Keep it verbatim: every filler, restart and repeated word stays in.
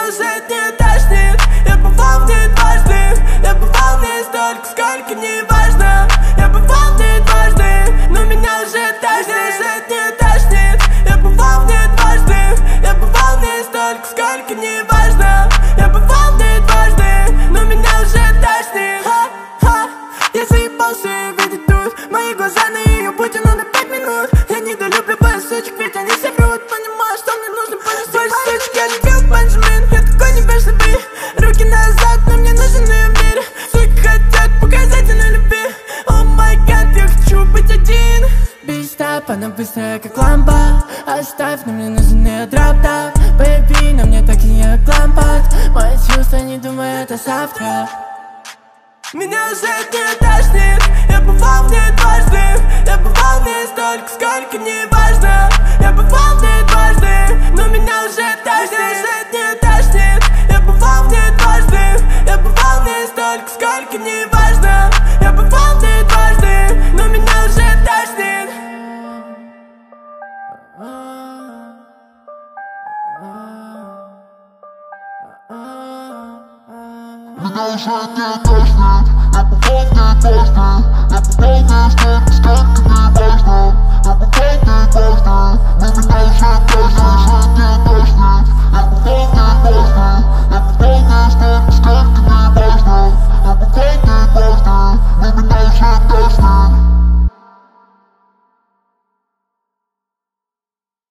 уже не тошнит. Я бывал в ней дважды, я бывал в ней столько, сколько не важно. Я бывал в ней дважды, но меня уже тошнит. Уже не тошнит. Я бывал в ней дважды, я бывал в ней столько, сколько не важно. Я бывал в ней дважды, но меня уже тошнит. Ха-ха. Я заебался видеть тут мои глаза на ее пути, но на пять минут. Я недолюблю боюсь сучек, ведь они все врут. Понимаю, что мне нужно понести. Больше сучек я любил Бенджамин. Я такой небежливый, руки назад, но мне нужен ее мир. Суки хотят показать на любви. О май гад, я хочу быть один. Бистап, она быстрая как лампа. Оставь, но мне нужен ее дроп-топ. Baby, на мне такие лампад. Мои чувства, не думай, это завтра. Меня уже не тошнит. Я бывал в ней дважды, я бывал в ней столько, сколько не важно. Я бывал в ней дважды, но меня уже тошнит. Меня уже не тошнит. Я бывал в ней дважды, я бывал в ней столько, сколько не важно. Я бывал в ней дважды, но меня уже тошнит. Меня уже не тошнит. Я бывал в ней дважды, я бывал в ней столько, сколько не важно. Я бывал в ней дважды, но меня уже тошнит. Уже не тошнит.